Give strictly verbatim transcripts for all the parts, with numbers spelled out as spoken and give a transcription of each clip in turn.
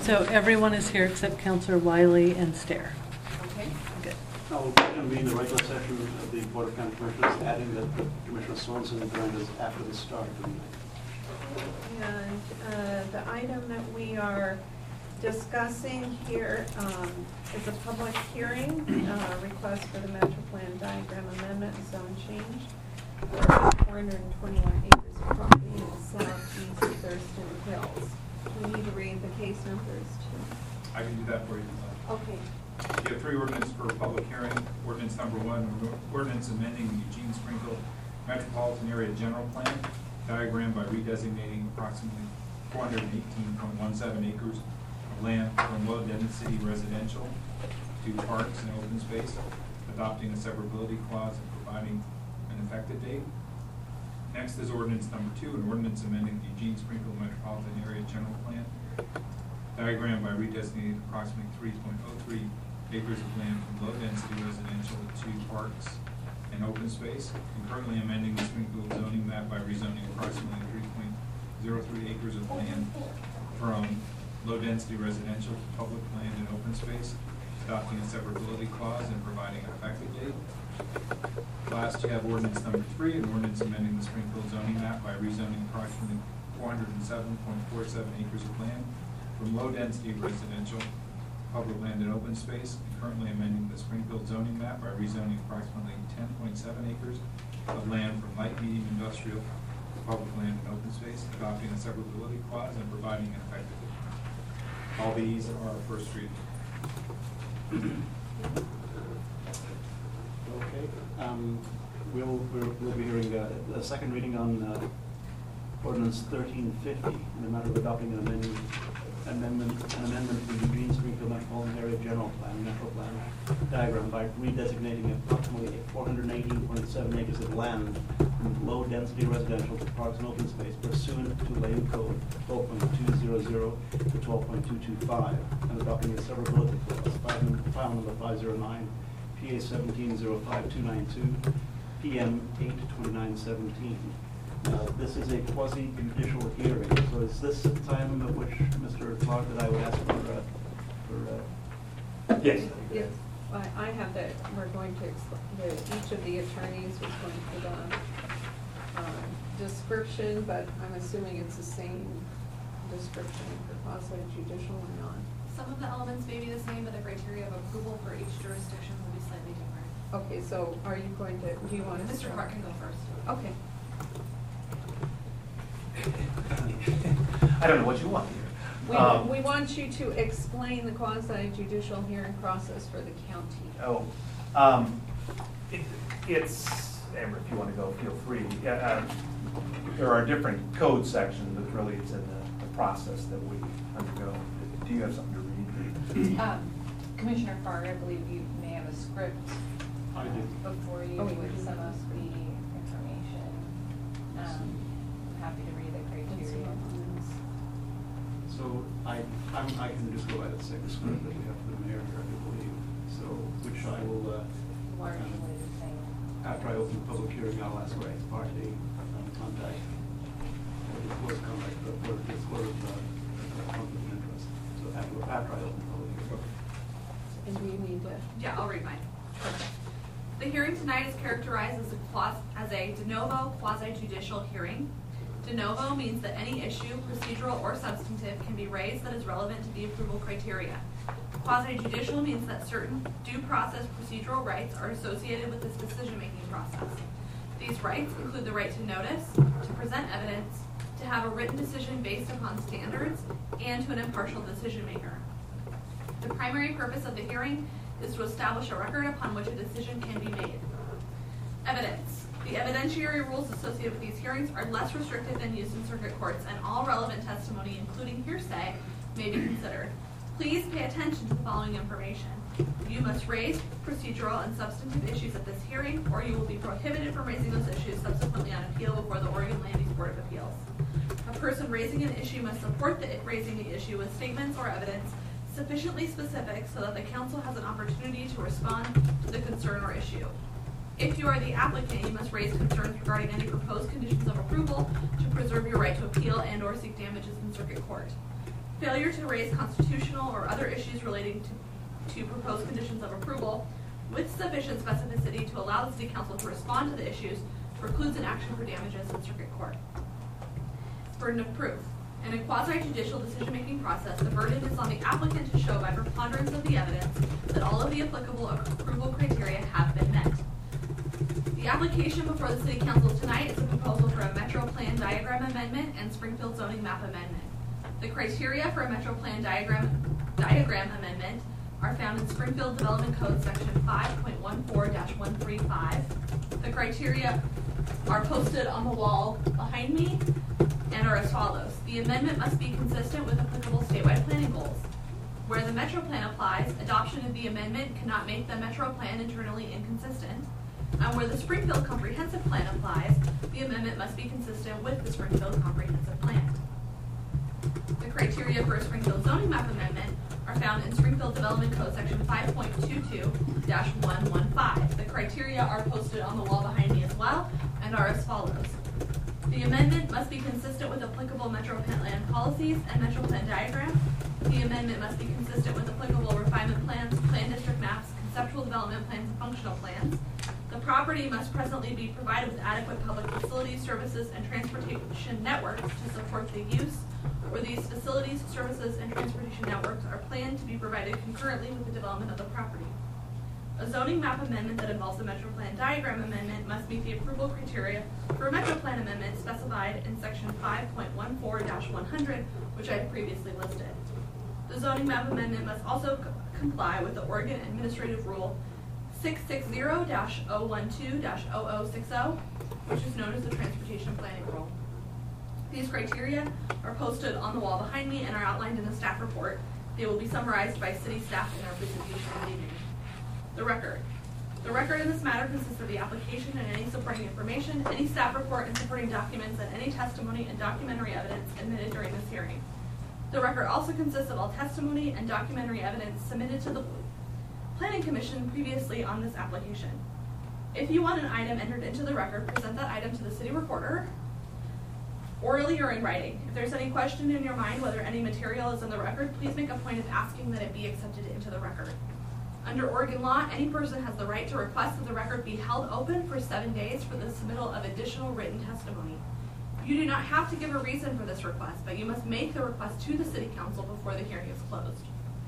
So everyone is here except Councillor Wiley and Stair. Okay. Good. I'll convene the regular session of the Board of County Commissioners, adding that Commissioner Swanson joined us after the start of the meeting. And uh, the item that we are discussing here um, is a public hearing, uh, request for the master plan diagram amendment and zone change for four hundred twenty-one acres of property in southeast Thurston Hills. We need to read the case numbers too. I can do that for you. Okay. You have three ordinances for public hearing. Ordinance number one, ordinance amending the Eugene Springfield Metropolitan Area General Plan, diagram by redesignating approximately four hundred eighteen point one seven acres of land from low density residential to parks and open space, adopting a severability clause and providing an effective date. Next is ordinance number two, an ordinance amending the Eugene Springfield Metropolitan Area General Plan, diagram by redesignating approximately three point oh three acres of land from low density residential to parks and open space, concurrently amending the Springfield zoning map by rezoning approximately three point oh three acres of land from low density residential to public land and open space, adopting a severability clause and providing an effective date. Last, you have ordinance number three, an ordinance amending the Springfield zoning map by rezoning approximately four hundred seven point four seven acres of land from low density residential, public land and open space, and currently amending the Springfield zoning map by rezoning approximately ten point seven acres of land from light medium industrial to public land and open space, adopting a severability clause and providing an effective date. All these are first reading. Okay. Um, we'll, we'll, we'll be hearing uh, a second reading on uh, ordinance thirteen fifty in the matter of adopting an amendment, amendment, an amendment to the Eugene Springfield Metropolitan Area General Plan, Metro Plan diagram by redesignating approximately four hundred eighteen point seven acres of land from low density residential to parks and open space pursuant to Lane Code twelve point two hundred to twelve point two two five and adopting a severability clause, file, file number five oh nine, P A seventeen oh five two nine two, P M eight twenty-nine seventeen. Uh, this is a quasi-judicial hearing, so is this the time at which, Mister Clark, that I would ask for, uh, for uh, Yes. Yes. I, I have that, we're going to, the, each of the attorneys was going for the um, description, but I'm assuming it's the same description for quasi-judicial or not. Some of the elements may be the same, but the criteria of approval for each jurisdiction will be slightly different. Okay, so are you going to, do you want to? Mister Clark can go first. Okay. I don't know what you want here. We, Um, we want you to explain the quasi-judicial hearing process for the county. Oh, um, it, it's, Amber, if you want to go, feel free. Yeah, uh, there are different code sections, but really it's in the, the process that we undergo. Do you have something to read? Um, Commissioner Farr, I believe you may have a script I do. before you Oh, with some of the information. Um, I'm happy to read the criteria. So I, I'm, I can just go ahead and say the script that we have for the mayor here, I do believe. So, which I will, uh, Largely the same. after I open the public hearing, I'll ask for ex parte um, contact, or disclose contact, or disclose uh, conflict of interest. So after, after I open the public hearing. And do you need to? Yeah, I'll read mine. The hearing tonight is characterized as a, quasi, as a de novo quasi-judicial hearing. De novo means that any issue, procedural or substantive, can be raised that is relevant to the approval criteria. Quasi-judicial means that certain due process procedural rights are associated with this decision-making process. These rights include the right to notice, to present evidence, to have a written decision based upon standards, and to an impartial decision maker. The primary purpose of the hearing is to establish a record upon which a decision can be made. Evidence. The evidentiary rules associated with these hearings are less restrictive than used in circuit courts, and all relevant testimony, including hearsay, may be considered. Please pay attention to the following information. You must raise procedural and substantive issues at this hearing, or you will be prohibited from raising those issues subsequently on appeal before the Oregon Land Use Board of Appeals. A person raising an issue must support the raising the issue with statements or evidence sufficiently specific so that the council has an opportunity to respond to the concern or issue. If you are the applicant, you must raise concerns regarding any proposed conditions of approval to preserve your right to appeal and or seek damages in circuit court. failure to raise constitutional or other issues relating to, to proposed conditions of approval with sufficient specificity to allow the City Council to respond to the issues precludes an action for damages in circuit court. Burden of proof. In a quasi-judicial decision-making process, the burden is on the applicant to show by preponderance of the evidence that all of the applicable approval criteria have been met. The application before the City Council tonight is a proposal for a Metro Plan Diagram Amendment and Springfield Zoning Map Amendment. The criteria for a Metro Plan Diagram, diagram Amendment are found in Springfield Development Code Section five point one four dash one three five. The criteria are posted on the wall behind me and are as follows. The amendment must be consistent with applicable statewide planning goals. Where the Metro Plan applies, adoption of the amendment cannot make the Metro Plan internally inconsistent. And where the Springfield Comprehensive Plan applies, the amendment must be consistent with the Springfield Comprehensive Plan. The criteria for a Springfield Zoning Map Amendment are found in Springfield Development Code Section five point two two dash one one five. The criteria are posted on the wall behind me as well and are as follows. The amendment must be consistent with applicable Metro Plan policies and Metro Plan diagram. The amendment must be consistent with applicable refinement plans, plan district maps, conceptual development plans, and functional plans. The property must presently be provided with adequate public facilities, services, and transportation networks to support the use, where these facilities, services, and transportation networks are planned to be provided concurrently with the development of the property. A zoning map amendment that involves a Metro Plan diagram amendment must meet the approval criteria for a Metro Plan amendment specified in Section five point one four dash one hundred, which I previously listed. The zoning map amendment must also comply with the Oregon Administrative Rule six six zero dash zero one two dash zero zero six zero, which is known as the Transportation Planning Rule. These criteria are posted on the wall behind me and are outlined in the staff report. They will be summarized by city staff in our presentation this evening. The record. The record in this matter consists of the application and any supporting information, any staff report and supporting documents, and any testimony and documentary evidence admitted during this hearing. The record also consists of all testimony and documentary evidence submitted to the Planning Commission previously on this application. If you want an item entered into the record, present that item to the city recorder, orally or in writing. If there's any question in your mind whether any material is in the record, please make a point of asking that it be accepted into the record. Under Oregon law, any person has the right to request that the record be held open for seven days for the submittal of additional written testimony. You do not have to give a reason for this request, but you must make the request to the City Council before the hearing is closed.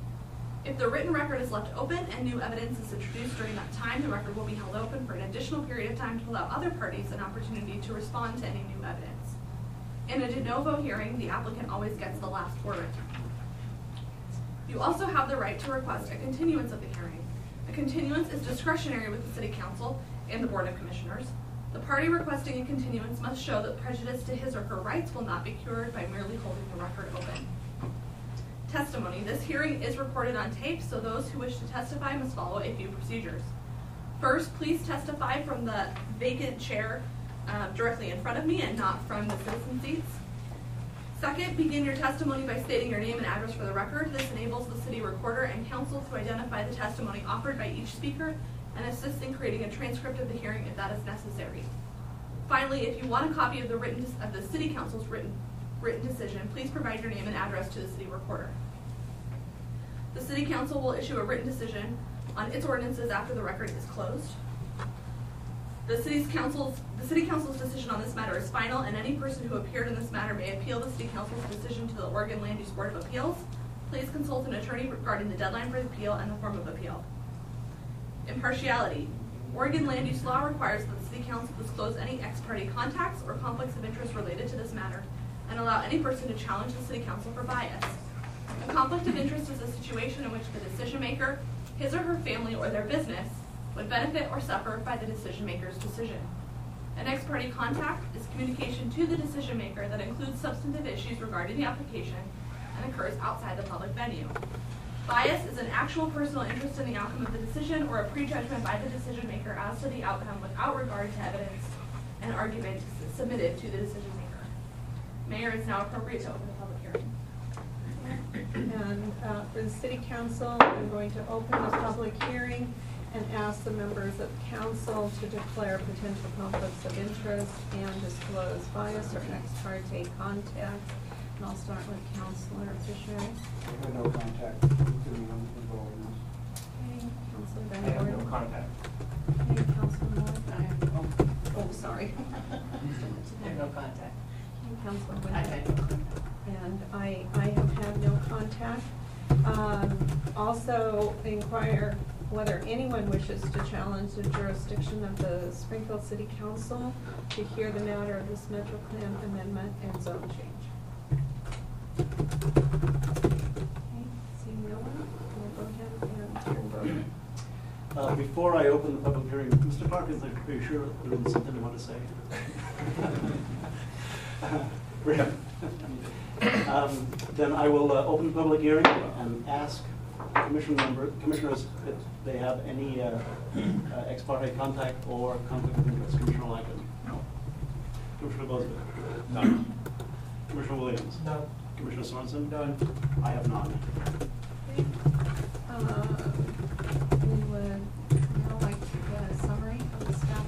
If the written record is left open and new evidence is introduced during that time, the record will be held open for an additional period of time to allow other parties an opportunity to respond to any new evidence. In a de novo hearing, the applicant always gets the last word. You also have the right to request a continuance of the hearing. A continuance is discretionary with the City Council and the Board of Commissioners. The party requesting a continuance must show that prejudice to his or her rights will not be cured by merely holding the record open. Testimony. This hearing is recorded on tape, so those who wish to testify must follow a few procedures. First, please testify from the vacant chair uh, directly in front of me and not from the citizen seats. Second, begin your testimony by stating your name and address for the record. This enables the city recorder and council to identify the testimony offered by each speaker and assist in creating a transcript of the hearing if that is necessary. Finally, if you want a copy of the written of the City Council's written written decision, please provide your name and address to the city recorder. The City Council will issue a written decision on its ordinances after the record is closed. The City's Council's, the City Council's decision on this matter is final, and any person who appeared in this matter may appeal the City Council's decision to the Oregon Land Use Board of Appeals. Please consult an attorney regarding the deadline for the appeal and the form of appeal. Impartiality. Oregon land use law requires that the City Council disclose any ex parte contacts or conflicts of interest related to this matter and allow any person to challenge the City Council for bias. A conflict of interest is a situation in which the decision maker, his or her family, or their business would benefit or suffer by the decision maker's decision. An ex parte contact is communication to the decision maker that includes substantive issues regarding the application and occurs outside the public venue. Bias is an actual personal interest in the outcome of the decision or a prejudgment by the decision maker as to the outcome without regard to evidence and argument submitted to the decision maker. Mayor, it's now appropriate to open the public hearing. And uh, for the City Council, I'm going to open the public hearing and ask the members of council to declare potential conflicts of interest and disclose bias or ex parte contacts And I'll start with Counselor Fisher. I have no contact with anyone involved in this. Okay, Counselor I Van have no Orden. contact. Okay, Counselor Moore. I have, oh, oh, sorry. I have no contact. Okay, Counselor I Winthrop. have no contact. And I, I have had no contact. Um, also inquire whether anyone wishes to challenge the jurisdiction of the Springfield City Council to hear the matter of this Metro Plan amendment and zone change. Okay, seeing no one, we'll go ahead and turn vote. Uh, Before I open the public hearing, Mister Parkins, are you sure there was something you want to say? Brilliant. Um, Then I will uh, open the public hearing and ask commission member, commissioners if they have any uh, uh, ex parte contact or conflict of interest. Commissioner Lycan? No. Commissioner Boswell? None. Commissioner Williams? No. Commissioner Sorensen? None. I have none. Okay. Uh, we would now like to get a summary of the staff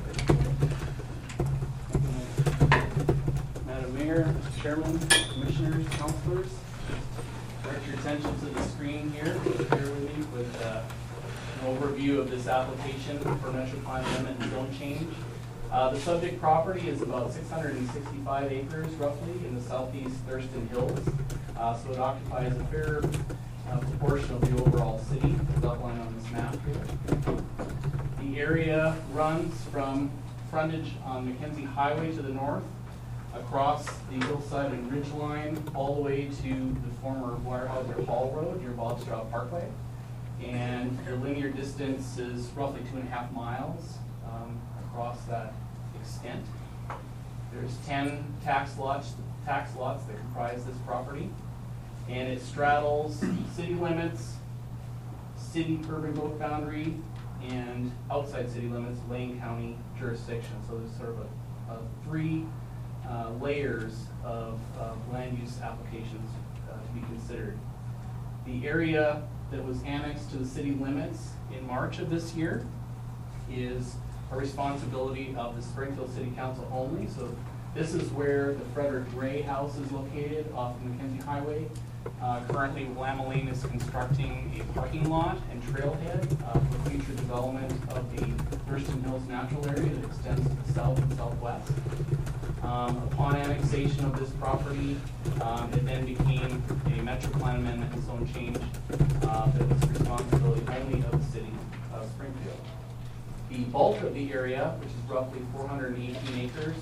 report. Madam Mayor, Mister Chairman, Commissioners, Councilors, direct your attention to the screen here, bear with me with uh, an overview of this application for Metro Plan Amendment and Zone Change. Uh, the subject property is about six hundred sixty-five acres roughly in the southeast Thurston Hills. Uh, so it occupies a fair uh, proportion of the overall city, as outlined on this map here. The area runs from frontage on Mackenzie Highway to the north, across the hillside and ridge line, all the way to the former Weyerhaeuser Hall Road near Bob Straub Parkway. And the linear distance is roughly two and a half miles um, across that extent. There's ten tax lots, tax lots that comprise this property, and it straddles city limits, city urban growth boundary, and outside city limits, Lane County jurisdiction. So there's sort of a, a three uh, layers of, of land use applications uh, to be considered. The area that was annexed to the city limits in March of this year is a responsibility of the Springfield City Council only. So this is where the Frederick Gray House is located off of Mackenzie Highway. Uh, currently, Lamoline is constructing a parking lot and trailhead uh, for future development of the Thurston Hills natural area that extends to the south and southwest. Um, upon annexation of this property, um, it then became a Metro Plan amendment and zone change uh, that was responsibility only of the city of Springfield. The bulk of the area, which is roughly four hundred eighteen acres,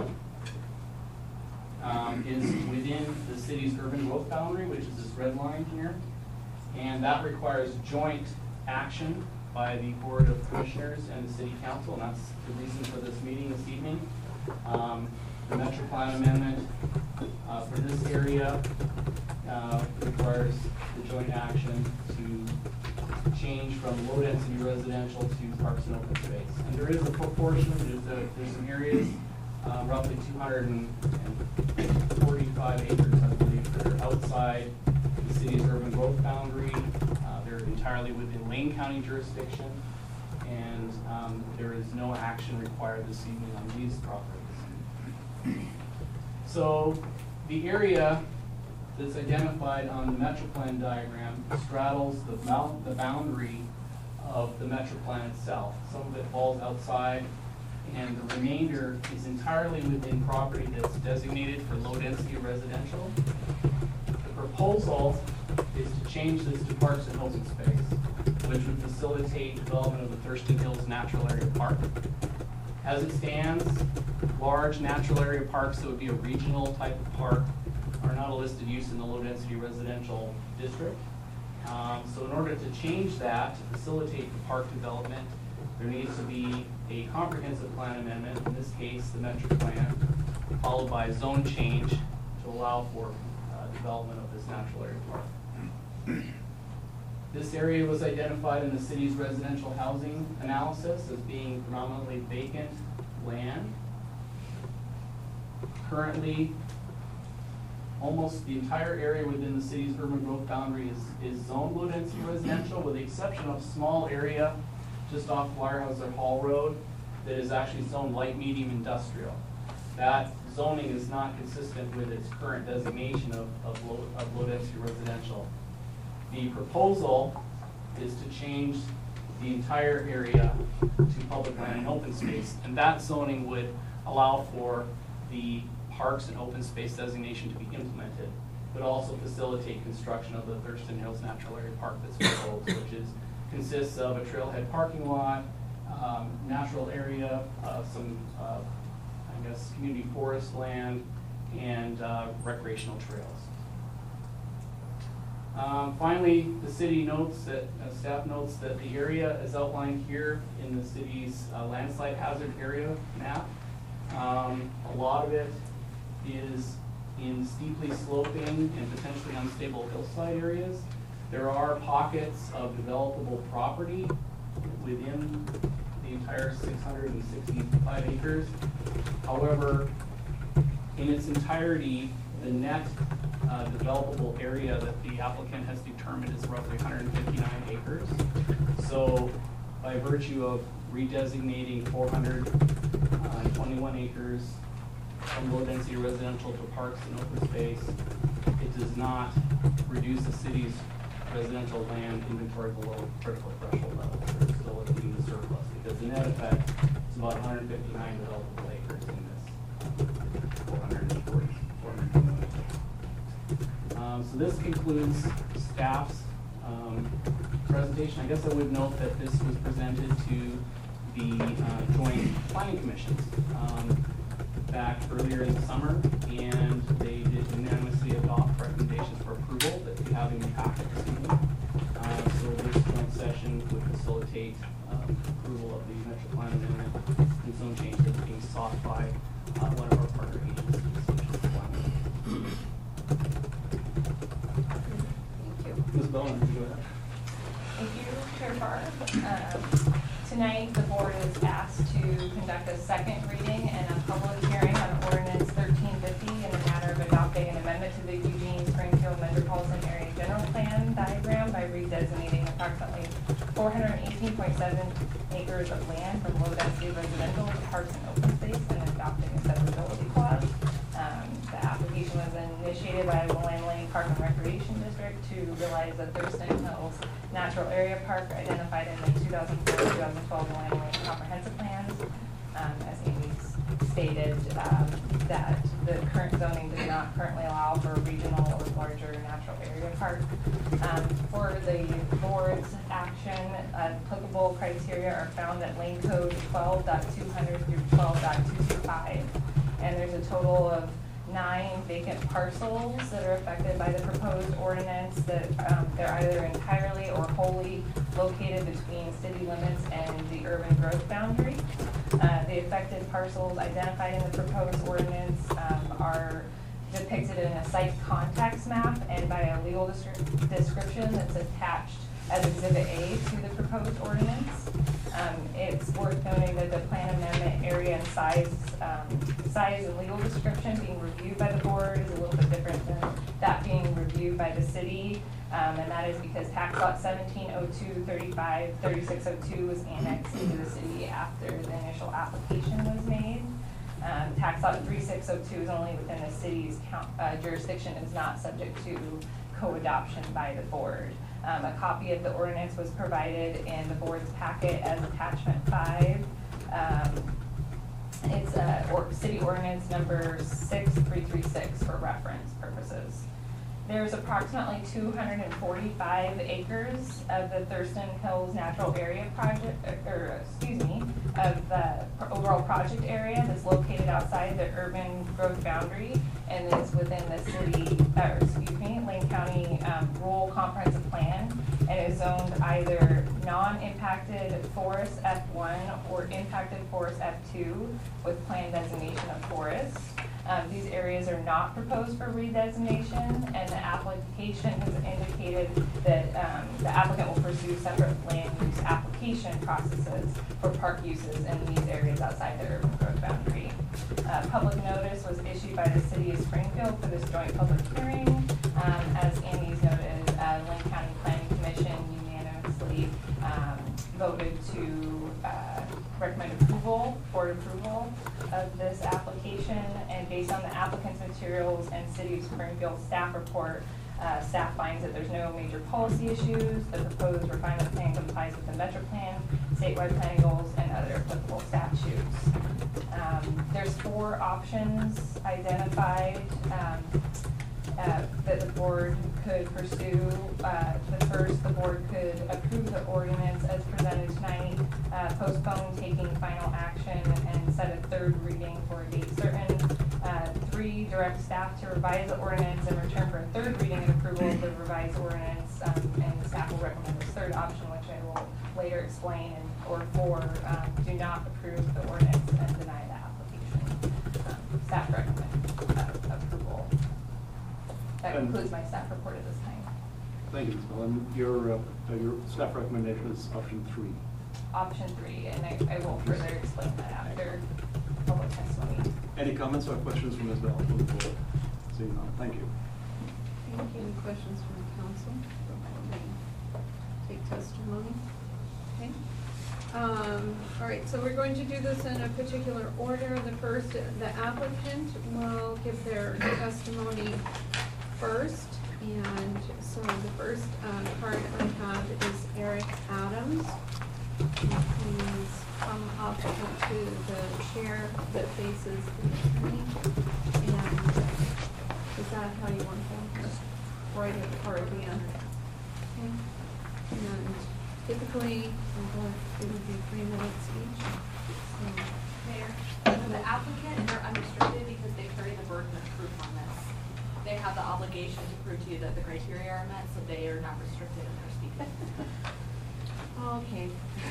um, is within the city's urban growth boundary, which is this red line here. And that requires joint action by the Board of Commissioners and the City Council, and that's the reason for this meeting this evening. Um, the Metro Plan amendment uh, for this area uh, requires the joint action to change from low density residential to parks and open space. And there is a proportion, there's, a, there's some areas, uh, roughly two hundred forty-five acres, I believe, that are outside the city's urban growth boundary. Uh, they're entirely within Lane County jurisdiction, and um, there is no action required this evening on these properties. So the area that's identified on the Metro Plan diagram straddles the, mount, the boundary of the Metro Plan itself. Some of it falls outside, and the remainder is entirely within property that's designated for low-density residential. The proposal is to change this to parks and open space, which would facilitate development of the Thurston Hills Natural Area Park. As it stands, large natural area parks that would be a regional type of park are not a listed use in the low-density residential district. Um, so in order to change that, to facilitate the park development, there needs to be a comprehensive plan amendment, in this case the Metro Plan, followed by a zone change to allow for uh, development of this natural area park. This area was identified in the city's residential housing analysis as being predominantly vacant land. Currently, almost the entire area within the city's urban growth boundary is, is zoned low density residential, with the exception of a small area just off Weyerhaeuser Hall Road that is actually zoned light medium industrial. That zoning is not consistent with its current designation of, of low, of low-density residential. The proposal is to change the entire area to public land and open space, and that zoning would allow for the parks and open space designation to be implemented, but also facilitate construction of the Thurston Hills Natural Area Park that's proposed, which is consists of a trailhead parking lot, um, natural area, uh, some, uh, I guess, community forest land, and uh, recreational trails. Um, finally, the city notes that, uh, staff notes that the area is outlined here in the city's uh, landslide hazard area map. Um, a lot of it is in steeply sloping and potentially unstable hillside areas. There are pockets of developable property within the entire six hundred sixty-five acres. However, in its entirety, the net uh, developable area that the applicant has determined is roughly one hundred fifty-nine acres. So by virtue of redesignating four hundred twenty-one acres from low density residential to parks and open space, it does not reduce the city's residential land inventory below critical threshold levels. It's still in the surplus, because the net effect is about one hundred fifty-nine developable acres in this four hundred forty, four hundred twenty-one acres. Um, so this concludes staff's um, presentation. I guess I would note that this was presented to the uh, Joint Planning Commissions um, back earlier in the summer, and they did unanimously adopt recommendations for approval that you have in your packet this evening. Uh, so this joint session would facilitate um, approval of the metro plan amendment and zone change that's being sought by uh, one of our partner agencies, such as the planning. Thank you. Miz Bowen, would you go ahead? Thank you, Chair Barr. Um, Tonight, the board is asked to conduct a second reading and a public hearing on ordinance thirteen fifty in the matter of adopting an amendment to the Eugene Springfield Metropolitan Area General Plan diagram by redesignating approximately four hundred eighteen point seven acres of land from low-density residential to parks and open space and adopting a severability clause. Um, the application was initiated by the Land Lane Park and Recreation District to realize the Thurston Hills Natural Area Park identified in the two thousand four to two thousand twelve Land Lane Comprehensive Plans. Um, as Amy stated, um, that the current zoning does not currently allow for a regional or larger natural area park. Um, for the board's action, applicable criteria are found at Lane Code twelve point two hundred through twelve point two twenty-five. And there's a total of nine vacant parcels that are affected by the proposed ordinance that um, they're either entirely or wholly located between city limits and the urban growth boundary. Uh, the affected parcels identified in the proposed ordinance um, are depicted in a site context map and by a legal descri description that's attached as Exhibit A to the proposed ordinance. Um, it's worth noting that the plan amendment area and size, um, size and legal description being reviewed by the board is a little bit different than that being reviewed by the city. Um, and that is because tax lot seventeen oh two thirty-five thirty-six oh two was annexed into the city after the initial application was made. Um, tax lot thirty-six oh two is only within the city's count, uh, jurisdiction, is not subject to co-adoption by the board. Um, a copy of the ordinance was provided in the board's packet as attachment five. Um, it's uh, or city ordinance number six three three six for reference purposes. There's approximately two hundred forty-five acres of the Thurston Hills Natural Area Project, or excuse me, of the overall project area that's located outside the urban growth boundary and is within the city, or excuse me, Lane County um, Rural Comprehensive Plan, and is zoned either non-impacted forest F one or impacted forest F two with plan designation of forest. Um, these areas are not proposed for redesignation, and the application has indicated that um, the applicant will pursue separate land use application processes for park uses in these areas outside the urban growth boundary. Uh, public notice was issued by the City of Springfield for this joint public hearing. Um, as Andy's noted, uh, Lane County Planning Commission unanimously um, voted to uh, recommend approval, board approval of this application, and based on the applicant's materials and City of Springfield staff report, uh, staff finds that there's no major policy issues. The proposed refinement plan complies with the Metro Plan, statewide planning goals, and other applicable statutes. Um, there's four options identified um, uh, that the board could pursue. Uh, the first, the board could approve the ordinance as presented tonight, uh, postpone taking final action, and set a third reading for a date certain. Uh, three, direct staff to revise the ordinance and return for a third reading and approval of the revised ordinance, um, and staff will recommend this third option, which I will later explain. And, or four, um, do not approve the ordinance and deny the application. Um, staff recommend uh, approval. That And- concludes my staff report at this time. Thank you, Miz Bell. And your, uh, uh, your staff recommendation is option three. Option three, and I, I will further explain that after public testimony. Any comments or questions from Miz Bell from the board? Seeing none, thank you. Thank you. Any questions from the council before we take testimony? Okay. Um, all right, so we're going to do this in a particular order. The first, the applicant will give their testimony first. And so the first uh, card I have is Eric Adams. Please come up to the chair that faces the attorney. And is that how you want to go? Right at the part of the end. Okay. And typically, we're going, it would be three minutes each. So, Mayor, the applicant, they're unrestricted because they carry the burden of proof on this. They have the obligation to prove to you that the criteria are met, so they are not restricted in their speaking. okay.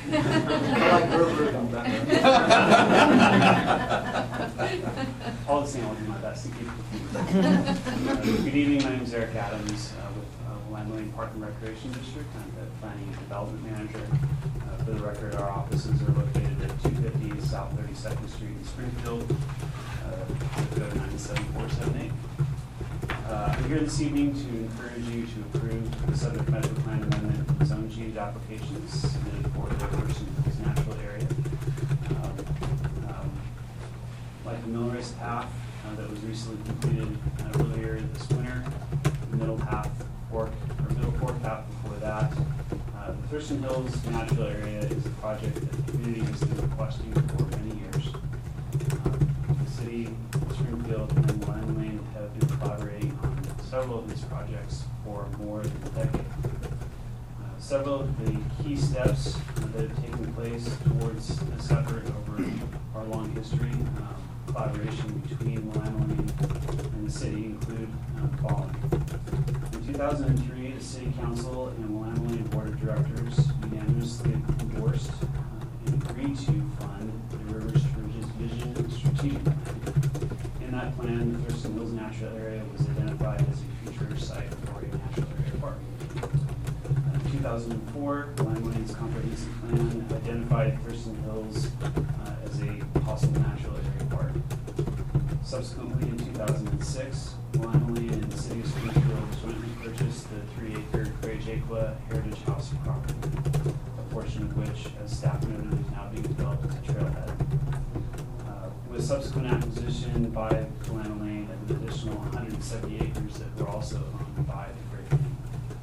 All the same, I'll do my best to keep it. Uh, Good evening, my name is Eric Adams uh, with uh, Langley Park and Recreation District. I'm the Planning and Development Manager. Uh, for the record, our offices are located at two fifty South thirty-second Street in Springfield, uh, code nine seven four seven eight. Uh, I'm here this evening to encourage you to approve the subject Metro Plan Amendment and Zone Change applications submitted for the Thurston Hills Natural Area. Um, um, like the Millrace Path uh, that was recently completed uh, earlier this winter, the Middle Path Fork, or Middle Fork Path before that. Uh, the Thurston Hills Natural Area is a project that the community has been requesting for many years. Uh, the city, Springfield, and Land Lane have been collaborating on several of these projects for more than a decade. Uh, several of the key steps uh, that have taken place towards this effort over our long history, um, collaboration between Land Lane and the city include uh, the following. In two thousand three, the City Council and the Land Lane Board of Directors unanimously endorsed uh, and agreed to fund the Rivers to Bridges Vision and Strategic Plan. In that plan, the Thurston Hills Natural Area was identified as a future site for a natural area park. Uh, in two thousand four, Land Lane's comprehensive plan identified Thurston Hills uh, as a possible natural area park. Subsequently, in two thousand six, Land Lane and the City of Springfield jointly purchased the three-acre Craigiequa Heritage House property, a portion of which, as staff noted, is now being developed as a trailhead. Uh, with subsequent acquisition by Land Lane of an additional one hundred seventy acres that were also owned by the Great Lane.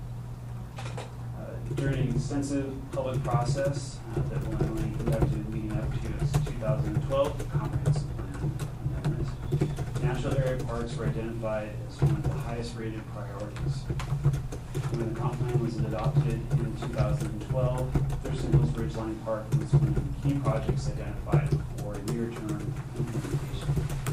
Uh, during an extensive public process uh, that Land Lane conducted leading up to its two thousand twelve comprehensive plan amendment, natural area parks were identified as one of the highest rated priorities. When the comp plan was adopted in two thousand twelve, Thurston Hills Ridgeline Park was one of the key projects identified for near-term implementation.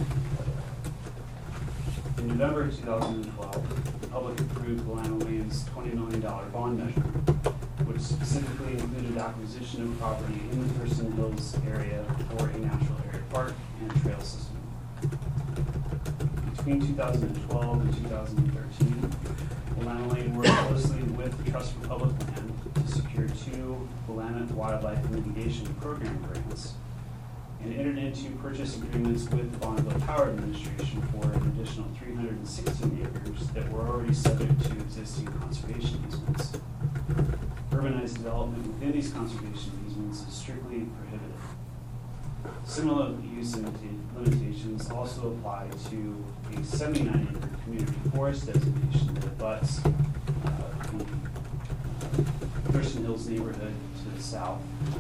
In November two thousand twelve, the public approved Land Lane's twenty million dollar bond measure, which specifically included acquisition of property in the Thurston Hills area for a natural area park and trail system. Between two thousand twelve and two thousand thirteen, Land Lane worked closely with the Trust for Public Land to secure two Willamette Wildlife Mitigation Program grants and entered into purchase agreements with the Bonneville Power Administration for an additional three hundred sixteen acres that were already subject to existing conservation easements. Urbanized development within these conservation easements is strictly prohibited. Similar use limita- limitations also apply to a seventy-nine acre community forest designation that abuts uh, the uh, Thurston Hills neighborhood to the south.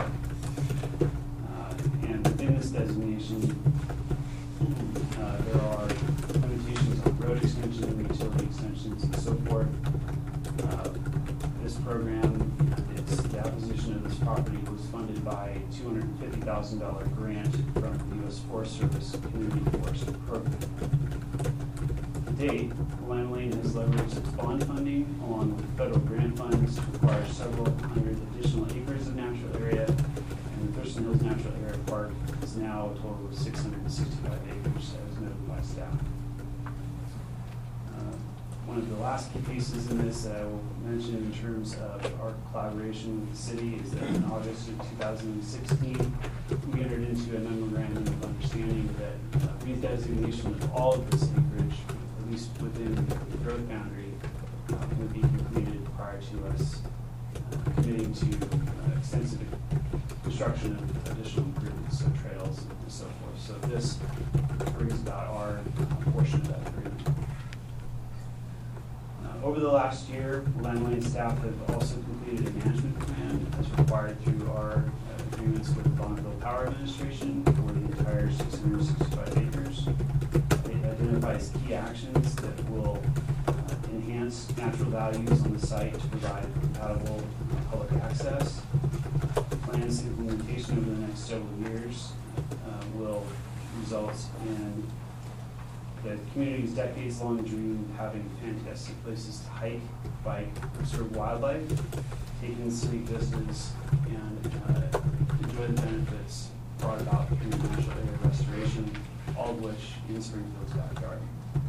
Uh, and within this designation, uh, there are limitations on road extension, utility extensions, and so forth. Uh, this program, its, the acquisition of this property was funded by a two hundred fifty thousand dollars grant from the U S Forest Service Community Forest Program. To date, Land Lane has leveraged its bond funding along with federal grant funds to acquire several hundred additional acres of natural area, and the Thurston Hills Natural Area Park is now a total of six hundred sixty-five acres, as noted by staff. Uh, One of the last key pieces in this that I will mention in terms of our collaboration with the city is that in August of two thousand sixteen, we entered into a memorandum of understanding that uh, redesignation of all of this acreage, at least within the growth boundary, uh, would be completed prior to us uh, committing to uh, extensive construction of additional improvements, so trails and so forth. So this brings about our uh, portion of that agreement. Uh, Over the last year, Land Lane staff have also completed a management plan as required through our uh, agreements with the Bonneville Power Administration for the entire six hundred sixty-five acres. It identifies key actions that will uh, enhance natural values on the site to provide compatible uh, public access. Plans implementation over the next several years uh, will result in the community's decades-long dream of having fantastic places to hike, bike, observe wildlife, take in scenic vistas, and uh, enjoy the benefits brought about through natural area restoration, all of which in Springfield's backyard.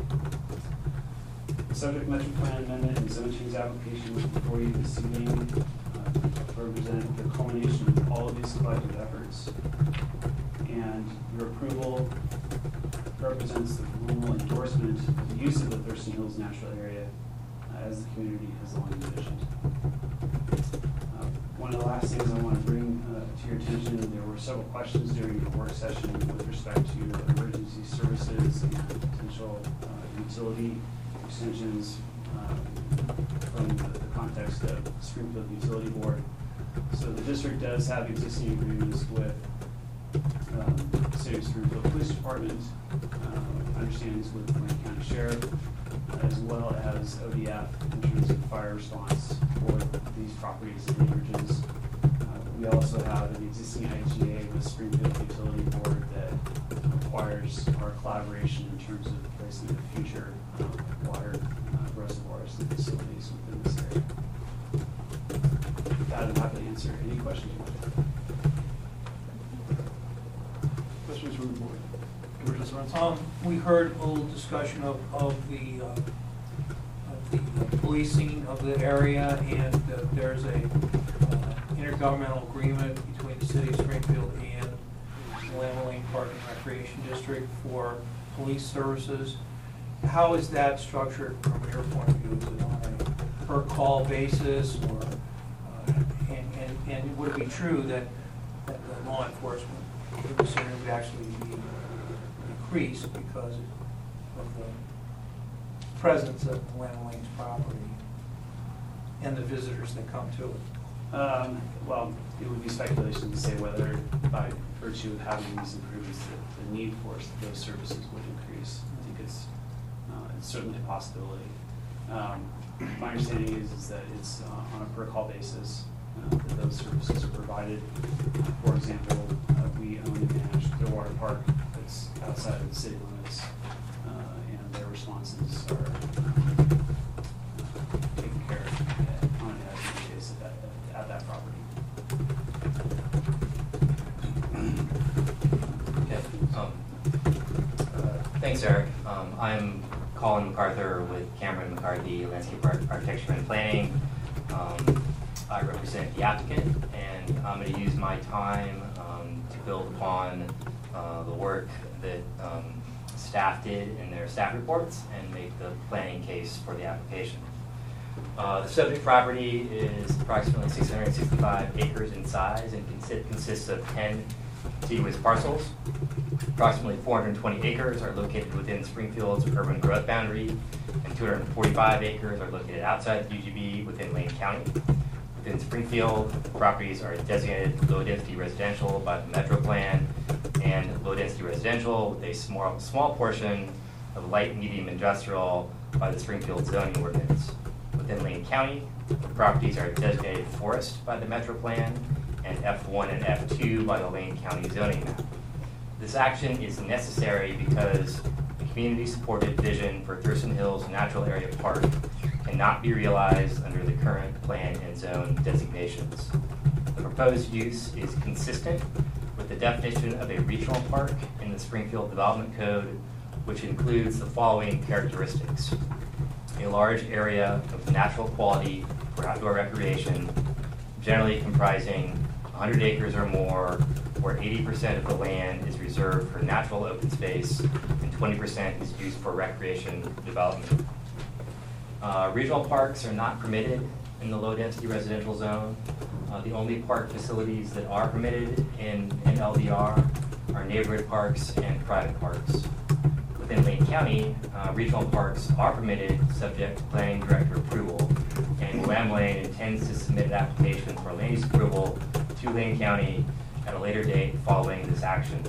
The subject metro plan amendment and zone change application before you this evening uh, represent the culmination of all of these collective efforts, and your approval represents the formal endorsement of the use of the Thurston Hills Natural Area uh, as the community has long envisioned. Uh, one of the last things I want to bring uh, to your attention, there were several questions during the work session with respect to emergency services and potential uh, utility extensions uh, from the, the context of Springfield Utility Board. So the district does have existing agreements with Um, City of Springfield Police Department, uh, understandings with Wayne County Sheriff, as well as O D F in terms of fire response for these properties and acreages. Uh, we also have an existing I G A with Springfield Utility Board that requires our collaboration in terms of the placement of future uh, water uh, reservoirs and facilities within this area. With that, I'm happy to answer any questions you might have. Questions from the board? Commissioner Sorensen? Um, we heard a little discussion of, of the, uh, of the policing of the area, and uh, there's a uh, intergovernmental agreement between the city of Springfield and Land Lane Park and Recreation District for police services. How is that structured from your point of view? Is it on a per call basis, or, uh, and, and, and would it be true that, that the law enforcement considering would actually be increased because of the presence of Land Lane's property and the visitors that come to it? Um, well, it would be speculation to say whether by virtue of having these improvements that the need for those services would increase. I think it's, uh, it's certainly a possibility. Um, my understanding is, is that it's uh, on a per call basis uh, that those services are provided. Uh, for example, uh, we own and manage Clearwater Park that's outside of the city limits, uh, and their responses are um, uh, taken care of at, on an as-needed basis at that, at that property. Okay. Um, uh, thanks, Eric. Um, I'm Colin MacArthur with Cameron McCarthy, Landscape Ar Architecture and Planning. Um, I represent the applicant, and I'm going to use my time um, to build upon uh, the work that um, staff did in their staff reports and make the planning case for the application. Uh, the subject property is approximately six hundred sixty-five acres in size and consi consists of ten contiguous parcels. Approximately four hundred twenty acres are located within Springfield's urban growth boundary, and two hundred forty-five acres are located outside the U G B within Lane County. Within Springfield, properties are designated low-density residential by the Metro Plan and low-density residential with a small, small portion of light-medium industrial by the Springfield zoning ordinance. Within Lane County, the properties are designated forest by the Metro Plan and F one and F two by the Lane County zoning map. This action is necessary because the community-supported vision for Thurston Hills Natural Area Park cannot be realized under the current plan and zone designations. The proposed use is consistent with the definition of a regional park in the Springfield Development Code, which includes the following characteristics: a large area of natural quality for outdoor recreation, generally comprising one hundred acres or more, where eighty percent of the land is reserved for natural open space and twenty percent is used for recreation development. Uh, regional parks are not permitted in the low-density residential zone. Uh, the only park facilities that are permitted in, in L D R are neighborhood parks and private parks. Within Lane County, uh, regional parks are permitted subject to planning director approval, and Lamb Lane intends to submit an application for land use approval to Lane County at a later date following this action.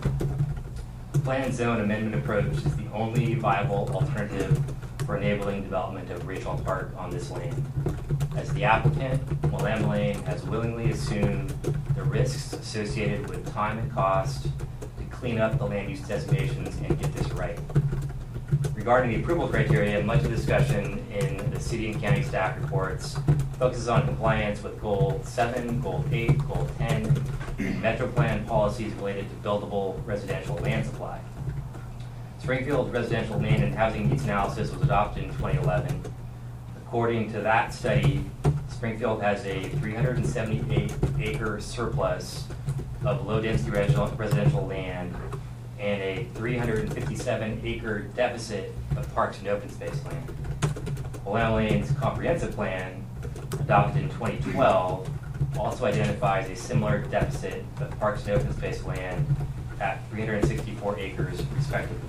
The plan and zone amendment approach is the only viable alternative for enabling development of regional park on this land. As the applicant, Lamb Lane has willingly assumed the risks associated with time and cost to clean up the land use designations and get this right. Regarding the approval criteria, much of the discussion in the city and county staff reports focuses on compliance with Goal seven, Goal eight, Goal ten, and Metro Plan policies related to buildable residential land supply. Springfield Residential Land and Housing Needs Analysis was adopted in twenty eleven. According to that study, Springfield has a three hundred seventy-eight acre surplus of low-density residential land and a three hundred fifty-seven acre deficit of parks and open space land. Lamb Lane's comprehensive plan, adopted in twenty twelve, also identifies a similar deficit of parks and open space land at three hundred sixty-four acres respectively.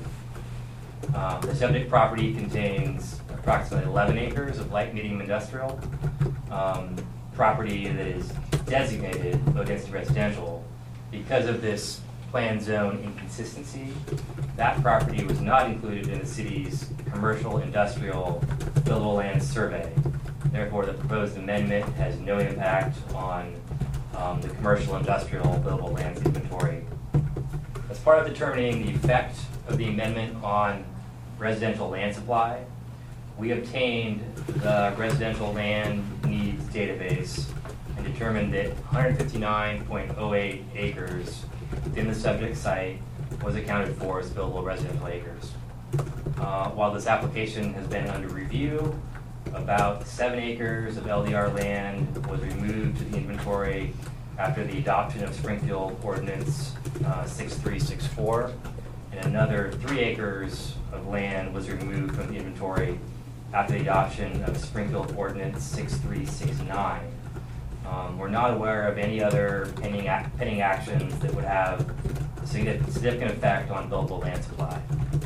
Um, the subject property contains approximately eleven acres of light medium industrial um, property that is designated low-density residential. Because of this plan zone inconsistency, that property was not included in the city's commercial industrial buildable land survey. Therefore, the proposed amendment has no impact on um, the commercial industrial buildable lands inventory. As part of determining the effect of the amendment on residential land supply, we obtained the residential land needs database and determined that one hundred fifty-nine point zero eight acres within the subject site was accounted for as buildable residential acres. Uh, while this application has been under review, about seven acres of L D R land was removed to the inventory after the adoption of Springfield Ordinance uh, six three six four, and another three acres of land was removed from the inventory after the adoption of Springfield Ordinance six three six nine. Um, we're not aware of any other pending, ac pending actions that would have a significant effect on buildable land supply.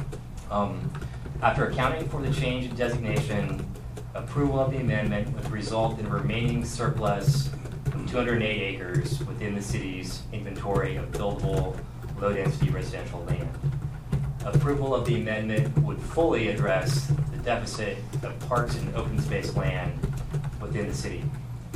Um, after accounting for the change in designation, approval of the amendment would result in a remaining surplus of two hundred eight acres within the city's inventory of buildable low-density residential land. Approval of the amendment would fully address the deficit of parks and open space land within the city.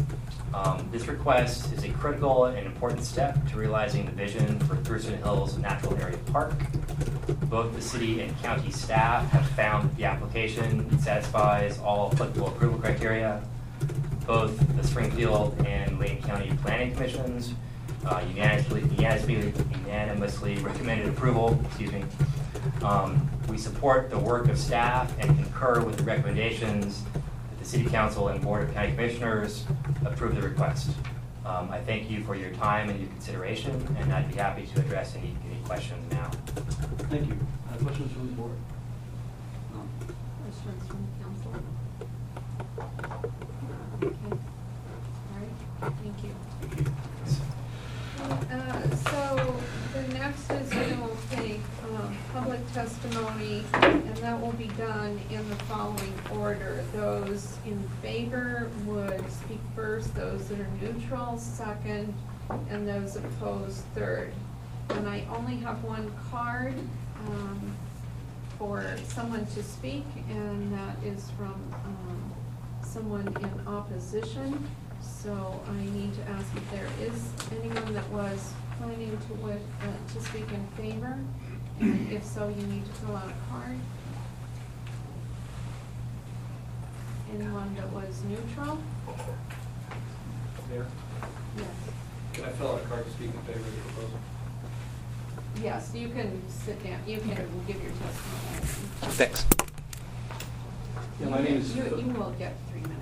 Um, this request is a critical and important step to realizing the vision for Thurston Hills Natural Area Park. Both the city and county staff have found that the application satisfies all applicable approval criteria. Both the Springfield and Lane County Planning Commissions uh, unanimously, unanimously, unanimously recommended approval. Excuse me. Um, we support the work of staff and concur with the recommendations that the City Council and Board of County Commissioners approve the request. Um, I thank you for your time and your consideration, and I'd be happy to address any, any questions now. Thank you. Uh, questions from the board? No. Questions from the council? Okay. All right, thank you. Uh, so the testimony, and that will be done in the following order. Those in favor would speak first, those that are neutral second, and those opposed third. And I only have one card um, for someone to speak, and that is from um, someone in opposition. So I need to ask if there is anyone that was planning to, with, uh, to speak in favor. And if so, you need to fill out a card. Anyone that was neutral? Mayor, Yes. can I fill out a card to speak in favor of the proposal? Yes, you can sit down, you can give your testimony. Thanks. Yeah, my name is. You, you will get three minutes.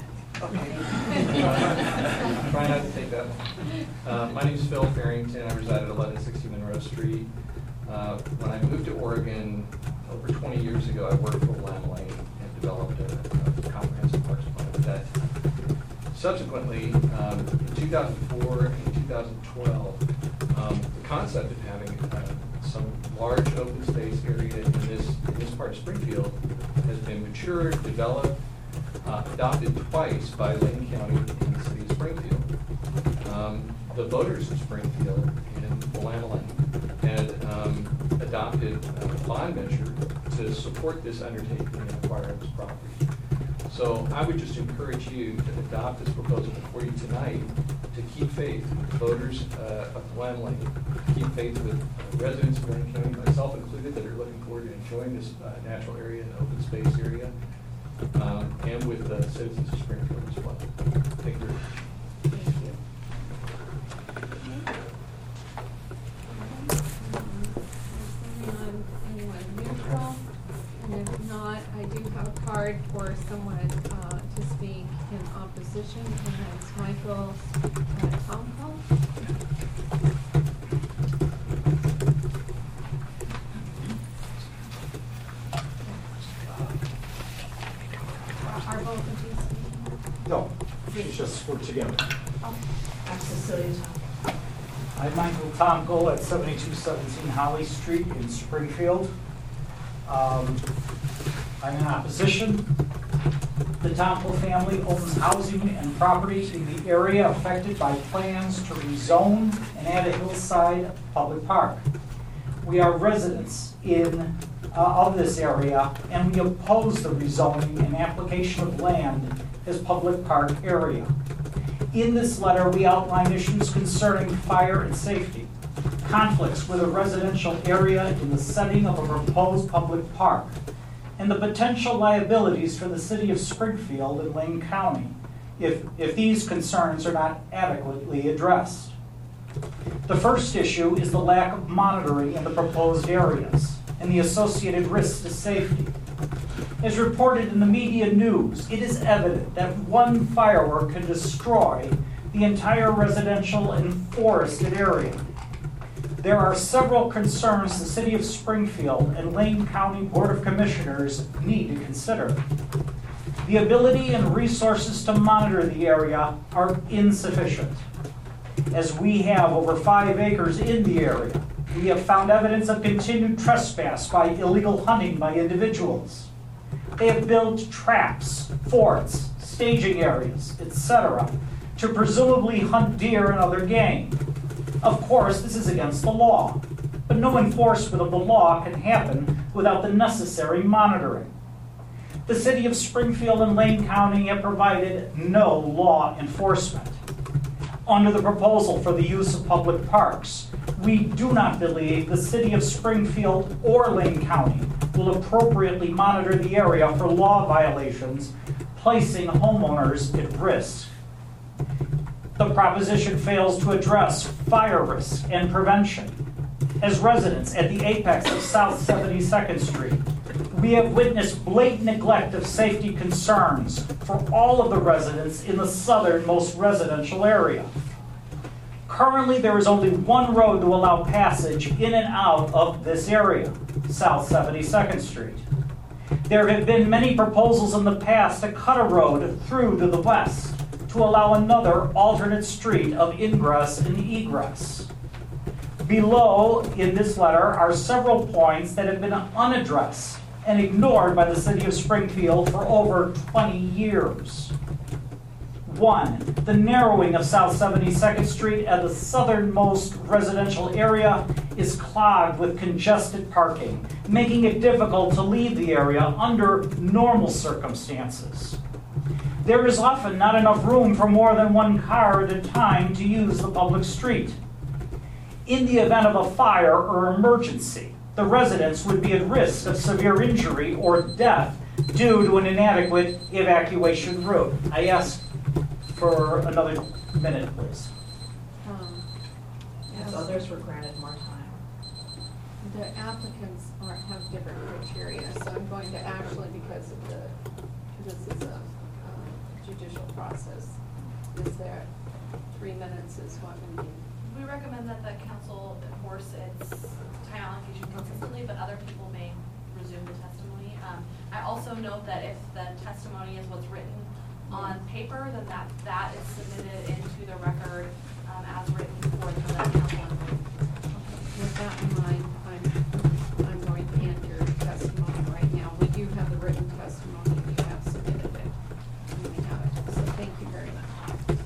Try not to take that long. Uh, my name is Phil Farrington. I reside at eleven sixty Monroe Street. Uh, when I moved to Oregon over twenty years ago, I worked for Lamb Lane and developed a, a comprehensive parks plan at that time. Subsequently, um, in two thousand four and two thousand twelve, um, the concept of having uh, some large open space area in this, in this part of Springfield has been matured, developed, uh, adopted twice by Lane County and the city of Springfield. Um, the voters of Springfield and Willamette Lane had um, adopted a bond measure to support this undertaking and acquire this property. So I would just encourage you to adopt this proposal before you tonight, to keep faith with the voters uh, of Willamette Lane, keep faith with uh, residents of Lane County, myself included, that are looking forward to enjoying this uh, natural area and open space area, um, and with the citizens of Springfield as well. Thank you very much. Thank you. Anyone, anyone neutral? And if not, I do have a card for someone uh, to speak in opposition, and that's Michael uh, Tomko. Are both of these speaking? No, it's just we're together. Oh, I'm Cecilia Tomko. I'm Michael Tomko at seventy-two seventeen Holly Street in Springfield. Um, I'm in opposition. The Tomko family owns housing and property in the area affected by plans to rezone and add a hillside public park. We are residents in uh, of this area, and we oppose the rezoning and application of land as public park area. In this letter, we outline issues concerning fire and safety, conflicts with a residential area in the setting of a proposed public park, and the potential liabilities for the city of Springfield and Lane County if, if these concerns are not adequately addressed. The first issue is the lack of monitoring in the proposed areas and the associated risks to safety. As reported in the media news, it is evident that one firework can destroy the entire residential and forested area. There are several concerns the City of Springfield and Lane County Board of Commissioners need to consider. The ability and resources to monitor the area are insufficient. As we have over five acres in the area, we have found evidence of continued trespass by illegal hunting by individuals. They have built traps, forts, staging areas, et cetera, to presumably hunt deer and other game. Of course, this is against the law, but no enforcement of the law can happen without the necessary monitoring. The City of Springfield and Lane County have provided no law enforcement. Under the proposal for the use of public parks, we do not believe the City of Springfield or Lane County will appropriately monitor the area for law violations, placing homeowners at risk. The proposition fails to address fire risk and prevention. As residents at the apex of South seventy-second Street, we have witnessed blatant neglect of safety concerns for all of the residents in the southernmost residential area. Currently, there is only one road to allow passage in and out of this area, South seventy-second Street. There have been many proposals in the past to cut a road through to the west to allow another alternate street of ingress and egress. Below, in this letter, are several points that have been unaddressed and ignored by the city of Springfield for over twenty years. One, the narrowing of South seventy-second Street at the southernmost residential area is clogged with congested parking, making it difficult to leave the area under normal circumstances. There is often not enough room for more than one car at a time to use the public street. In the event of a fire or emergency, the residents would be at risk of severe injury or death due to an inadequate evacuation route. I ask for another minute, please. Um, Yes, others were granted more time. The applicants are, have different criteria, so I'm going to actually, because of the, this is a um, judicial process, is there three minutes is what we need? We recommend that the council enforce its time allocation consistently, but other people may resume the testimony. Um, I also note that if the testimony is what's written on paper, then that, that is submitted into the record um, as written for the council. With that in mind, I'm, I'm going to end your testimony right now. We do have the written testimony, you have submitted it, and we have it, so thank you very much.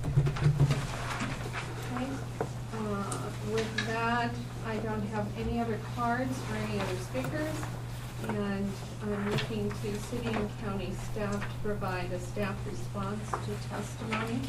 Okay, uh, with that, I don't have any other cards or any other speakers, and I'm looking to city and county staff to provide a staff response to testimony.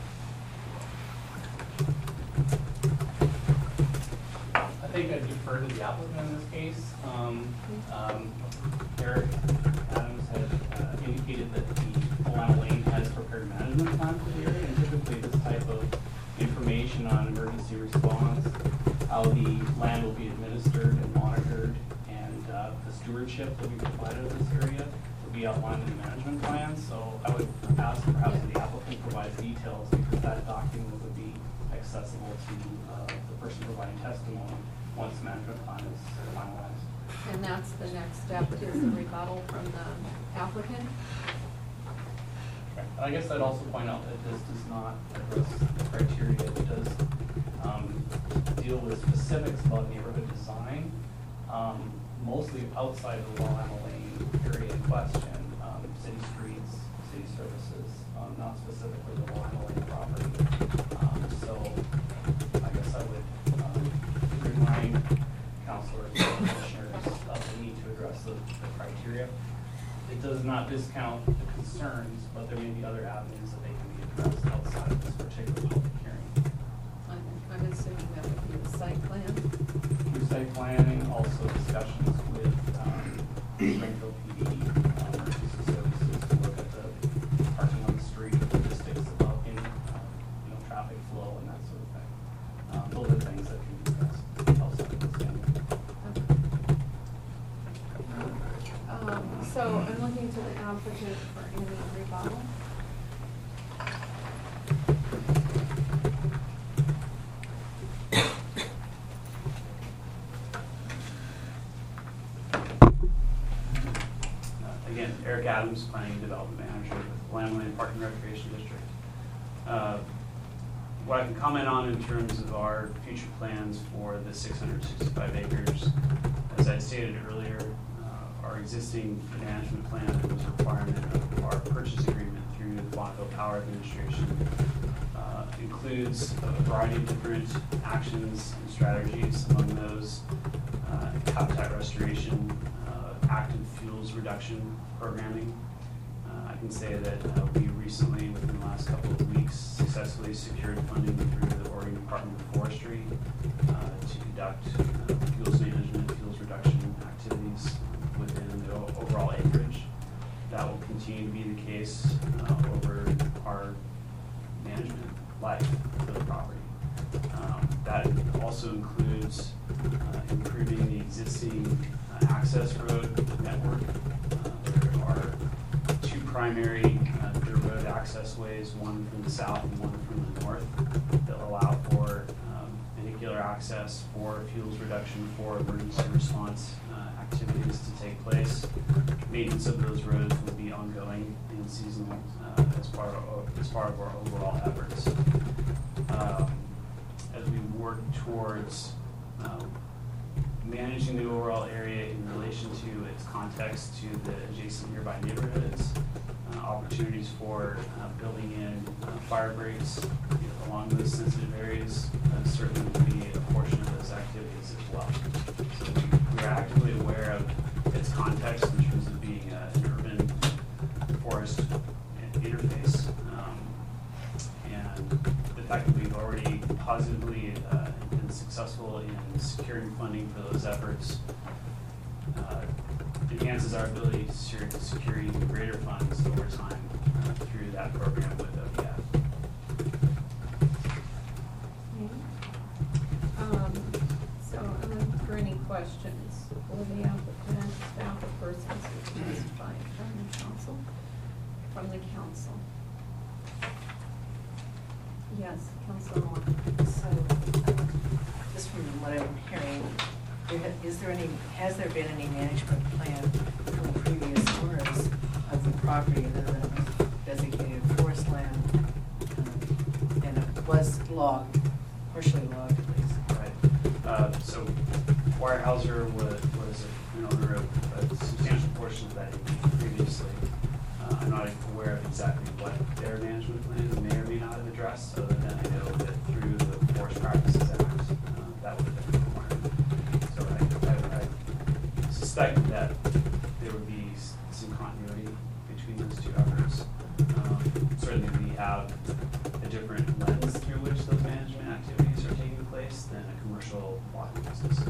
I think I defer to the applicant in this case. Um, um, Eric Adams had uh, indicated that the Alana Lane has prepared management plan for the area, and typically this type of information on emergency response, how the land will be administered and monitored, and uh, the stewardship that we provided of this area will be outlined in the management plan. So I would ask perhaps that the applicant provides details, because that document would be accessible to uh, the person providing testimony once the management plan is finalized. And that's the next step, is the rebuttal from the applicant? I guess I'd also point out that this does not address the criteria. It does um, deal with specifics about neighborhood design, um, mostly outside of the Willamette Lane area in question, um, city streets, city services, um, not specifically the Willamette Lane property. Um, so I guess I would um, remind councilors and commissioners of the need to address the, the criteria. It does not discount the concerns, but there may be other avenues that they can be addressed outside of this particular public hearing. I'm, I'm assuming that would be the site plan? Through site planning, also discussions with um, Springfield P D, um, emergency services, to look at the parking on the street, logistics about in, uh, you know, traffic flow and that sort of thing. Um, those are things that can be addressed outside of this standard. Um, so I'm looking to the applicant for any rebuttal. Uh, Again, Eric Adams, Planning and Development Manager with Willamette Lane Park and Recreation District. Uh, What I can comment on in terms of our future plans for the six hundred sixty-five acres, as I stated earlier, uh, our existing management plan was a requirement of our purchase agreement through the Blockville Power Administration. Uh, includes a variety of different actions and strategies, among those uh, habitat restoration, uh, active fuels reduction programming. Uh, I can say that uh, we recently, within the last couple of weeks, successfully secured funding through the Oregon Department of Forestry uh, to conduct uh, fuels management, fuels reduction activities within the overall acreage. That will continue to be the case uh, over our management life for the property. Um, that also includes uh, improving the existing uh, access road network. Uh, there are two primary uh, dirt road access ways, one from the south and one from the north, that allow for um, vehicular access for fuels reduction, for emergency response uh, activities to take place. Maintenance of those roads will be ongoing and seasonal uh, as part of as part of our overall efforts. Um, as we work towards uh, managing the overall area in relation to its context to the adjacent nearby neighborhoods, uh, opportunities for uh, building in uh, fire breaks along those sensitive areas, uh, certainly would be a portion of those activities as well. So we, we are actively aware of its context in terms of being uh, an urban forest interface, um, and the fact that we've already positively uh, been successful in securing funding for those efforts uh, enhances our ability to secure, to secure even greater funds over time uh, through that program with O D F. Um, so, um, for any questions for the applicant, staff, or persons who testify from the council, from the council? Yes, Councilor Moore. So, um, just from what I'm hearing, there ha- is there any, has there been any management plan from the previous owners of the property that was designated forest land, um, and it was logged, partially logged, please? Right. Uh, so Weyerhaeuser was, was an owner of a substantial portion of that previously. Uh, I'm not aware of exactly what their management plan may or may not have addressed, other than I know that through the Forest Practices Act, uh, that would have been required. So I, I, I suspect that there would be s- some continuity between those two efforts. Um, certainly we have a different lens through which those management activities are taking place than a commercial logging business.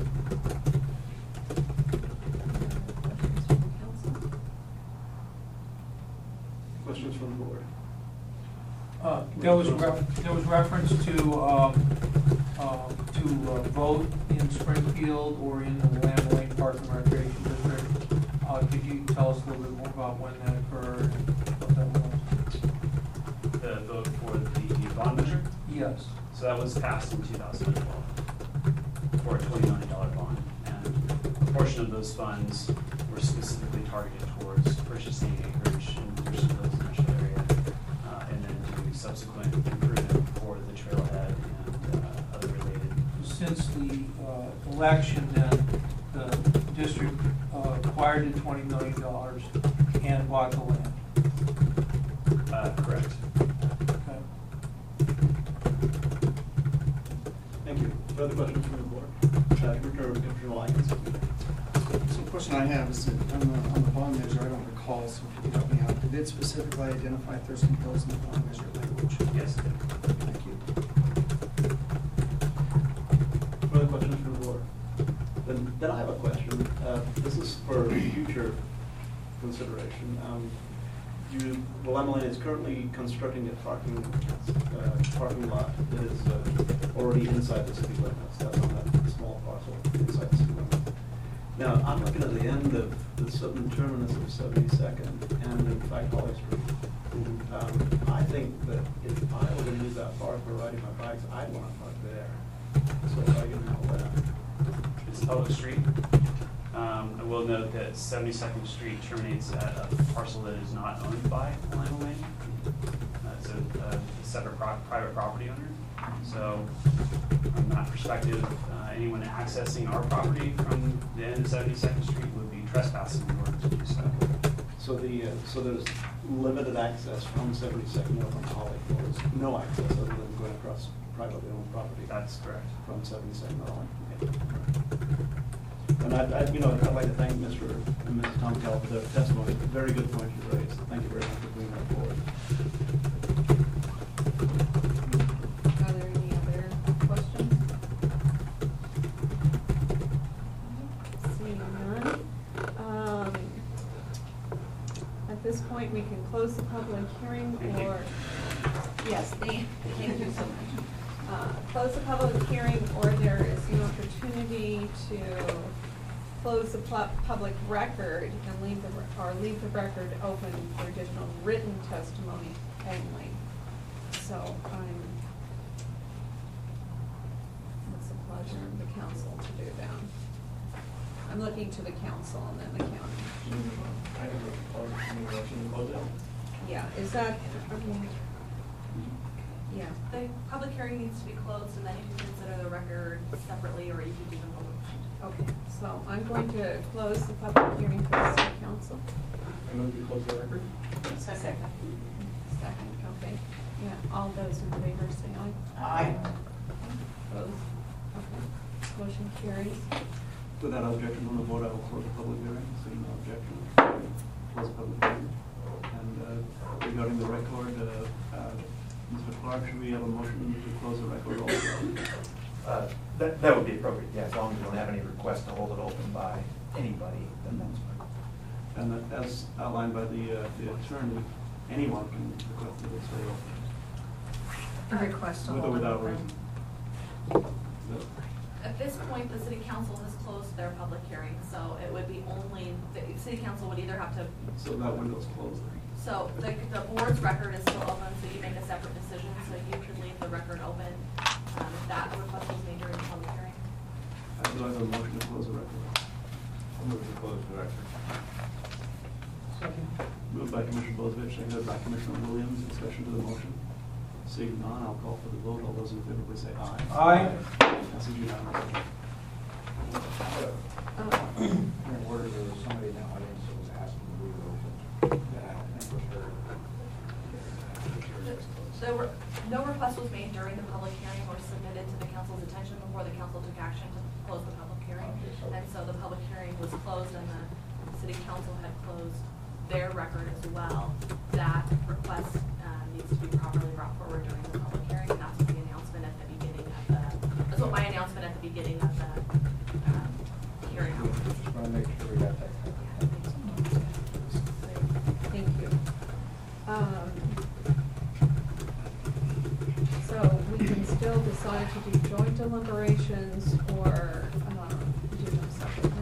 Questions from the board? Uh, There was, ref- there was reference to, um, uh, to uh, vote in Springfield or in the Lamb Lane Park and Recreation District. Uh, Could you tell us a little bit more about when that occurred and what that was? The vote for the bond measure? Yes. So that was passed in two thousand twelve for a twenty million dollar bond. And a portion of those funds were specifically targeted towards purchasing acreage in the Richardville Central area, uh, and then doing subsequent improvement for the trailhead and uh, other related. Since the uh, election, then, the district uh, acquired the twenty million dollars and bought the land. Uh, correct. Okay. Thank you. Further questions from the board? Uh, Commissioner Commissioner Lyons. So the question I have is that on the, on the bond measure, I don't recall, so if you could help me out, did it specifically identify Thurston Hills in the bond measure language? Yes. Thank you. Further questions from the board? Then, then I have a question. Uh, this is for future consideration. Um, you, well, Emily is currently constructing a parking, uh, parking lot that is uh, already inside the city limits. That's on that small parcel inside the city limits. Now, I'm looking at the end of the southern terminus of seventy-second and in fact Holly Street. Um, I think that if I were to use that park for riding my bikes, I'd want to park there. So if I can handle that. It's a public street. Um, I will note that seventy-second Street terminates at a parcel that is not owned by Lima Lane. Uh, it's a, a separate pro private property owner. So from that perspective, uh, anyone accessing our property from the end of seventy-second Street would be trespassing in order to do so. So the, uh, so there's limited access from seventy-second north on Holly, or there's no access other than going across privately owned property? That's correct. From seventy-second north. Okay. And I, I, you know, I'd like to thank Mister and Missus Tomkel for their testimony. Very good point you raised. Thank you very much for bringing that forward. Are there any other questions? Seeing none. Um, At this point, we can close the public hearing or, yes, thank thank you so much. Uh, Close the public hearing, or there is an opportunity to close the pu- public record and leave the, re- or leave the record open for additional written testimony only. So I'm, it's a pleasure of the council to do that. I'm looking to the council and then the county. I have a motion to close it. Yeah, is that, I mean, Yeah. The public hearing needs to be closed, and then you can consider the record separately, or you can do them both. Okay, so I'm going to close the public hearing for the city council. I move to close the record. Second. Second, okay. Yeah, all those in favor say aye. Aye. Opposed? Okay. Motion carries. Without objection on the vote, I will close the public hearing. Seeing no objection, close the public hearing. And uh, regarding the record, uh, uh, Mister Clark, should we have a motion to close the record also? Uh, That, that would be appropriate, yeah, as long as we don't have any request to hold it open by anybody, then that's fine. And that, as outlined by the, uh, the attorney, anyone can request that it stay open. A request to With or hold it without open. reason. So, At this point, the city council has closed their public hearing, so it would be only, the city council would either have to, so that window's closed. so the, the board's record is still open, so you make a separate decision, so you can leave the record open, um, if that request was made during the public hearing. Uh, do I have a motion to close the record? I'll move to close the record. Second. Moved by Commissioner Bozic, seconded by Commissioner Williams. Discussion to the motion. Seeing none, I'll call for the vote. All those in favor, please say aye. Aye. Passes unanimously. Uh, Point of order, there was somebody in the audience that was asking to leave it open. That I think was heard. There were, no request was made during the public hearing or submitted to the council's attention before the council took action to close the public hearing. Okay, so- And so the public hearing was closed and the city council had closed their record as well. That request uh, needs to be properly brought forward during the public hearing, and that's what the announcement at the beginning of the, that's what my announcement at the beginning of the um, hearing was. Just want to make sure we got that. Thank you. Um, So we can still decide to do joint deliberations or um, do them separately.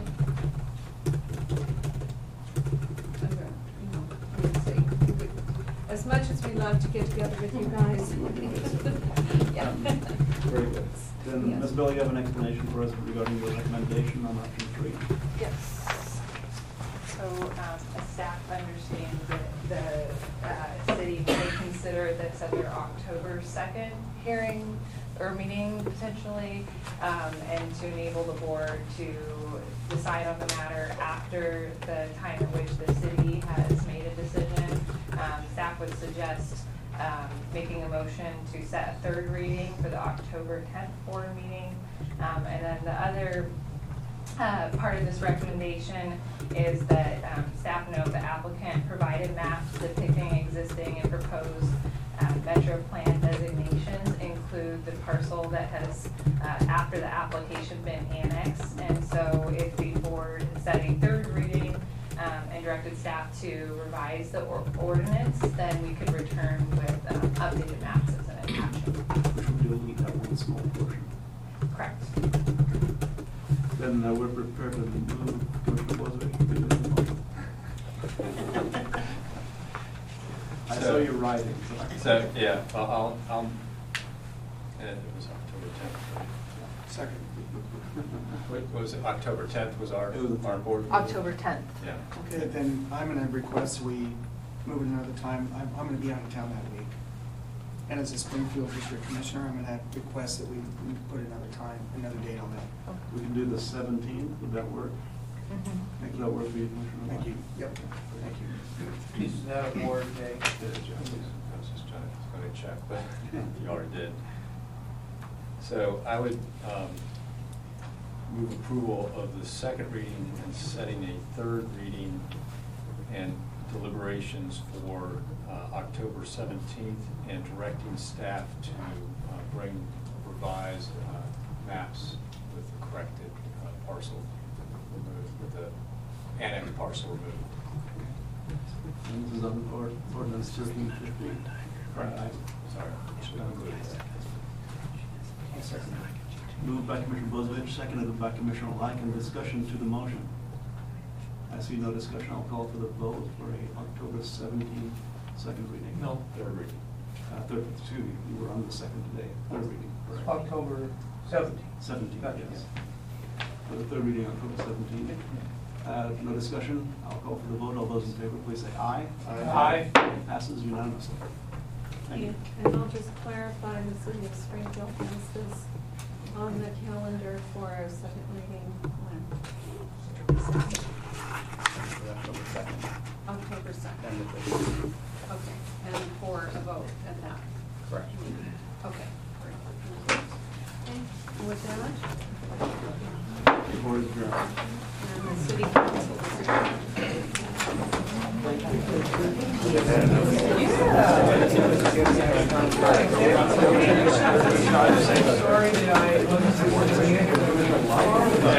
Okay, you know, let's see. We- As much as we love to get together with you guys. Yeah. Very good. Then, Yes. Miz Bell, you have an explanation for us regarding the recommendation on option three. Yes. So, um, as staff understands that the, uh, city may consider this at their October second hearing or meeting potentially, um, and to enable the board to decide on the matter after the time at which the city has made a decision. Um, staff would suggest, um, making a motion to set a third reading for the October tenth board meeting. Um, and then the other Uh, part of this recommendation is that um, staff note the applicant provided maps depicting existing and proposed uh, metro plan designations include the parcel that has, uh, after the application, been annexed. And so if the board set a third reading um, and directed staff to revise the or ordinance, then we could return with um, updated maps as an attachment. Which would delete that one small portion. Correct. Then uh, we're prepared to move Commissioner Bozic to do the motion. I saw you writing. So, yeah, I'll, I'll, I'll, and it was October tenth, right? Second. What was it, October tenth was our, It was the our board? meeting? October tenth. Yeah. Okay, then I'm gonna request we move it another time. I'm, I'm gonna be out of town that week. And as a Springfield District Commissioner, I'm gonna have request that we we put another time, another date on that. We can do the seventeenth. Would that work? Mhm. Does that work for you, Commissioner? Thank you. Yep, thank you. Is that a board day? Did it, John? I was just trying to, going to check, but you already did. So I would um, move approval of the second reading and setting a third reading and deliberations for uh, October seventeenth, and directing staff to uh, bring revised uh, maps with the corrected uh, parcel removed, with the annexed parcel removed. And this is on ord- ordinance thirteen fifty. Correct. Sorry. Should have included that. Moved by Commissioner Bozic, seconded by Commissioner Lycan. Discussion to the motion. I see no discussion. I'll call for the vote for a October seventeenth second reading. No. Third reading. Uh, third, excuse me, you were on the second today. Third reading, correct? October seventeenth. Seventeenth, Gotcha. yes. For the third reading, October seventeenth. Uh, no discussion. I'll call for the vote. All those in favor, please say aye. Aye. Passes unanimously. Thank you. And I'll just clarify, the city of Springfield has this on the calendar for a second reading when? October second. October second. And the fifteenth. Okay, and for a vote at that? Correct. Okay. great. Okay, with that, The board is adjourned. and the city council is adjourned. Sorry that I wasn't.